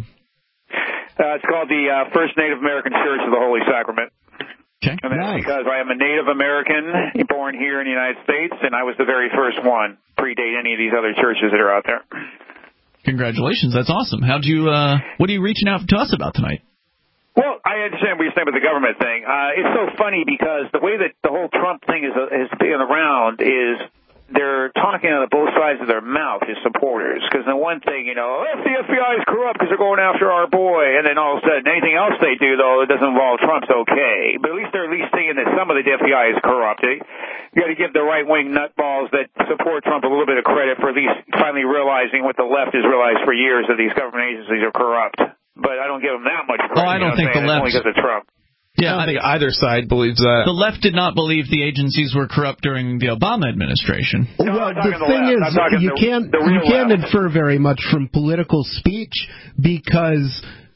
Uh, it's called the uh, First Native American Church of the Holy Sacrament. Okay. And that's nice. because I am a Native American born here in the United States, and I was the very first one. Predate any of these other churches that are out there. Congratulations. That's awesome. How'd you? Uh, what are you reaching out to us about tonight? Well, I understand what you're saying with the government thing. Uh, it's so funny because the way that the whole Trump thing is, uh, is being around is they're talking out of both sides of their mouth, his supporters. Because the one thing, you know, if the F B I is corrupt because they're going after our boy, and then all of a sudden anything else they do, though, that doesn't involve Trump's okay. But at least they're at least thinking that some of the F B I is corrupt. You got to give the right-wing nutballs that support Trump a little bit of credit for at least finally realizing what the left has realized for years, that these government agencies are corrupt. But I don't give them that much credit. Oh, I don't think the left. Only because of Trump. Yeah, I don't think either side believes that. The left did not believe the agencies were corrupt during the Obama administration. No, well, the the thing left. is, you the, can't the you can't left. infer very much from political speech because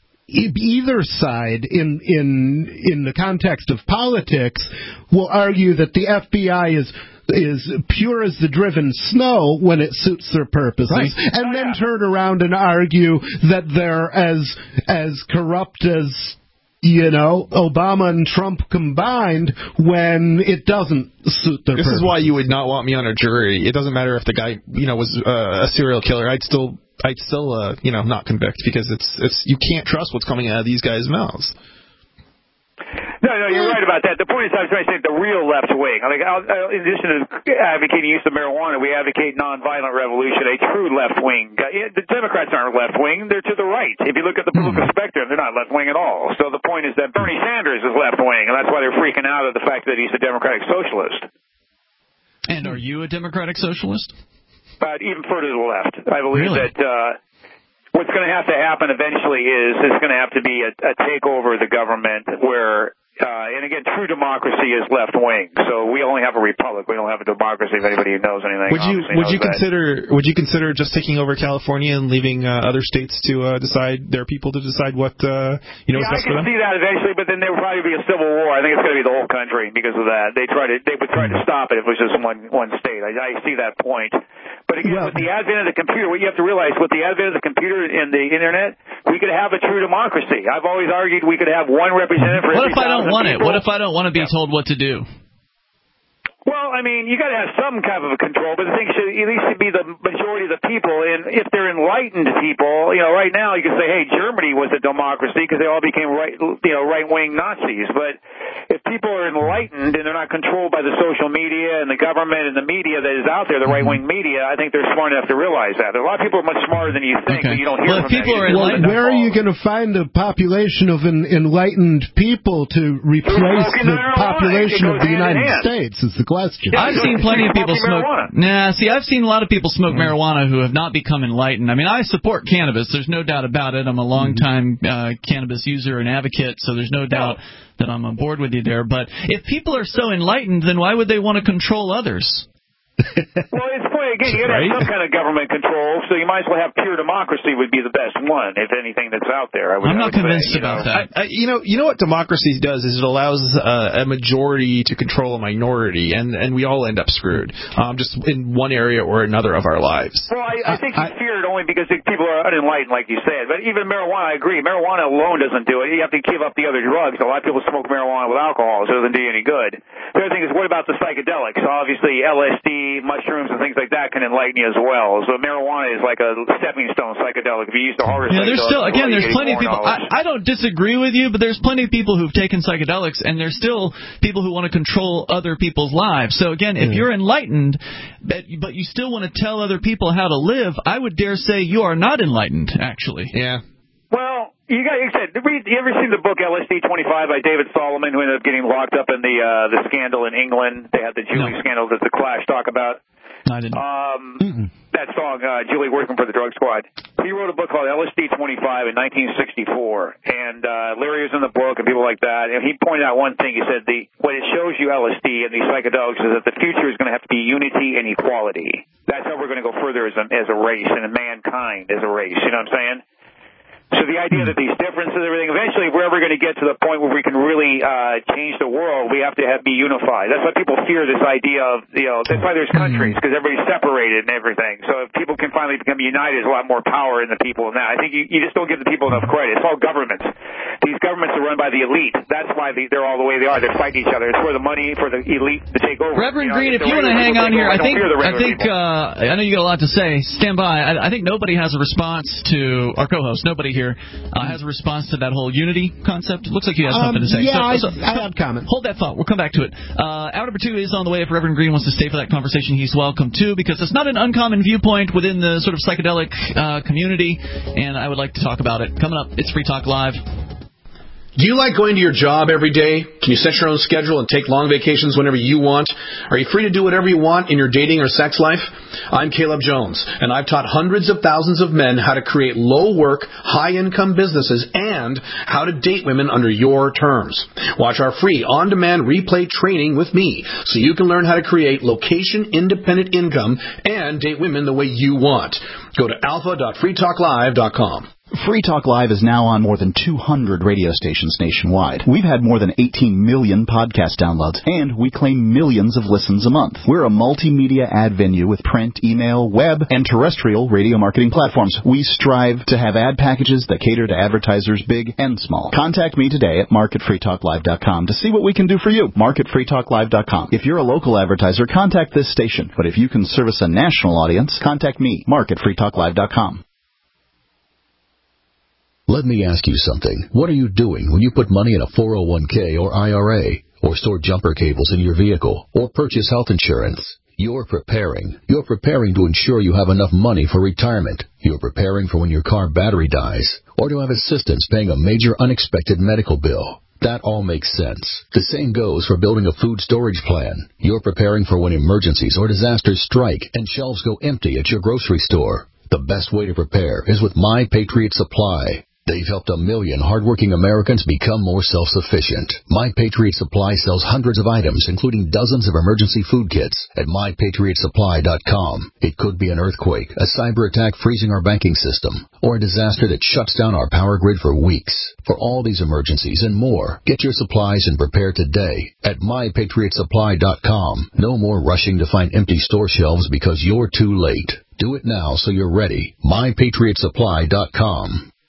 either side, in in in the context of politics, will argue that the F B I is. is pure as the driven snow when it suits their purposes, right. and oh, then yeah. turn around and argue that they're as as corrupt as, you know, Obama and Trump combined when it doesn't suit their this purposes. This is why you would not want me on a jury. It doesn't matter if the guy, you know, was uh, a serial killer. I'd still, I'd still, uh, you know, not convict because it's, it's, you can't trust what's coming out of these guys' mouths. No, no, you're right about that. The point is, I was trying to say the real left wing. Like, in addition to advocating use of marijuana, we advocate nonviolent revolution, a true left wing. The Democrats aren't left wing; they're to the right. If you look at the political spectrum, they're not left wing at all. So the point is that Bernie Sanders is left wing, and that's why they're freaking out at the fact that he's a Democratic socialist. And are you a Democratic socialist? But even further to the left, I believe really? that. Uh, What's going to have to happen eventually is it's going to have to be a, a takeover of the government where Uh, and again, true democracy is left wing. So we only have a republic. We don't have a democracy. If anybody who knows anything, would you would knows you that. consider would you consider just taking over California and leaving uh, other states to uh, decide their people to decide what uh, you know Yeah, is best I for can them? see that eventually, but then there would probably be a civil war. I think it's going to be the whole country because of that. They try to they would try to stop it if it was just one one state. I, I see that point. But again, with the advent of the computer, what you have to realize, with the advent of the computer and the internet, we could have a true democracy. I've always argued we could have one representative for What every if I don't thousand want it? people. What if I don't want to be told what to do? Well, I mean, you got to have some kind of a control, but the thing should at least be the majority of the people. And if they're enlightened people, you know, right now you can say, hey, Germany was a democracy because they all became right, you know, right-wing Nazis. But if people are enlightened and they're not controlled by the social media and the government and the media that is out there, the right-wing media, I think they're smart enough to realize that. There are a lot of people are much smarter than you think, Okay. but you don't hear Well, from people them. are well, where are you going to find a population of en- enlightened people to replace the population of the United States? Is the question. I've seen plenty of people smoke. Nah, see, I've seen a lot of people smoke Mm-hmm. marijuana who have not become enlightened. I mean, I support cannabis. There's no doubt about it. I'm a long-time uh, cannabis user and advocate, so there's no doubt that I'm on board with you there. But if people are so enlightened, then why would they want to control others? Well, it's funny, again, you got to Right? have some kind of government control, so you might as well have pure democracy would be the best one, if anything that's out there. I would, I'm I not would convinced say, you about know. that. I, I, you know, you know what democracy does is it allows uh, a majority to control a minority, and and we all end up screwed, um, just in one area or another of our lives. Well, I, I think you fear it only because people are unenlightened, like you said. But even marijuana, I agree. Marijuana alone doesn't do it. You have to give up the other drugs. A lot of people smoke marijuana with alcohol, so it doesn't do you any good. The other thing is, what about the psychedelics? Obviously, L S D, mushrooms, and things like that can enlighten you as well. So marijuana is like a stepping stone psychedelic. If you use the harder Yeah, there's psychedelics, still, again, you're there's getting plenty of more people. knowledge. I, I don't disagree with you, but there's plenty of people who've taken psychedelics, and there's still people who want to control other people's lives. So again, if you're enlightened, but, but you still want to tell other people how to live, I would dare say you are not enlightened, actually. Yeah. Well, you got. You said, read, you ever seen the book L S D twenty-five by David Solomon, who ended up getting locked up in the uh, the scandal in England? They had the Julie scandal that the Clash talk about. I didn't. Um, that song, uh, Julie working for the Drug Squad. He wrote a book called L S D twenty-five in nineteen sixty-four, and uh, Larry was in the book and people like that. And he pointed out one thing. He said the what it shows you L S D and these psychedelics is that the future is going to have to be unity and equality. That's how we're going to go further as a, as a race and a mankind as a race. You know what I'm saying? So the idea that these differences and everything, eventually if we're ever going to get to the point where we can really uh, change the world, we have to have, be unified. That's why people fear this idea of, you know, that's why there's countries, because everybody's separated and everything. So if people can finally become united, there's a lot more power in the people than that. I think you, you just don't give the people enough credit. It's all governments. These governments are run by the elite. That's why they, they're all the way they are. They're fighting each other. It's for the money for the elite to take over. Reverend you know, Green, if the you want to regular hang people on take here, over. I don't think fear the I regular think people. uh, I know you got a lot to say. Stand by. I, I think nobody has a response to our co-host. Nobody here uh, has a response to that whole unity concept. It looks like you have something Um, to say. yeah, so, I- so, I have comment. Hold that thought. We'll come back to it. Uh, hour number two is on the way. If Reverend Green wants to stay for that conversation, he's welcome too, because it's not an uncommon viewpoint within the sort of psychedelic uh, community, and I would like to talk about it. Coming up, it's Free Talk Live. Do you like going to your job every day? Can you set your own schedule and take long vacations whenever you want? Are you free to do whatever you want in your dating or sex life? I'm Caleb Jones, and I've taught hundreds of thousands of men how to create low-work, high-income businesses and how to date women under your terms. Watch our free on-demand replay training with me so you can learn how to create location-independent income and date women the way you want. Go to alpha dot free talk live dot com. Free Talk Live is now on more than two hundred radio stations nationwide. We've had more than eighteen million podcast downloads, and we claim millions of listens a month. We're a multimedia ad venue with print, email, web, and terrestrial radio marketing platforms. We strive to have ad packages that cater to advertisers big and small. Contact me today at mark at free talk live dot com to see what we can do for you. mark at free talk live dot com. If you're a local advertiser, contact this station. But if you can service a national audience, contact me, mark at free talk live dot com. Let me ask you something. What are you doing when you put money in a four oh one k or I R A, or store jumper cables in your vehicle, or purchase health insurance? You're preparing. You're preparing to ensure you have enough money for retirement. You're preparing for when your car battery dies, or to have assistance paying a major unexpected medical bill. That all makes sense. The same goes for building a food storage plan. You're preparing for when emergencies or disasters strike and shelves go empty at your grocery store. The best way to prepare is with My Patriot Supply. They've helped a million hardworking Americans become more self-sufficient. My Patriot Supply sells hundreds of items, including dozens of emergency food kits at my patriot supply dot com. It could be an earthquake, a cyber attack freezing our banking system, or a disaster that shuts down our power grid for weeks. For all these emergencies and more, get your supplies and prepare today at my patriot supply dot com. No more rushing to find empty store shelves because you're too late. Do it now so you're ready. my patriot supply dot com.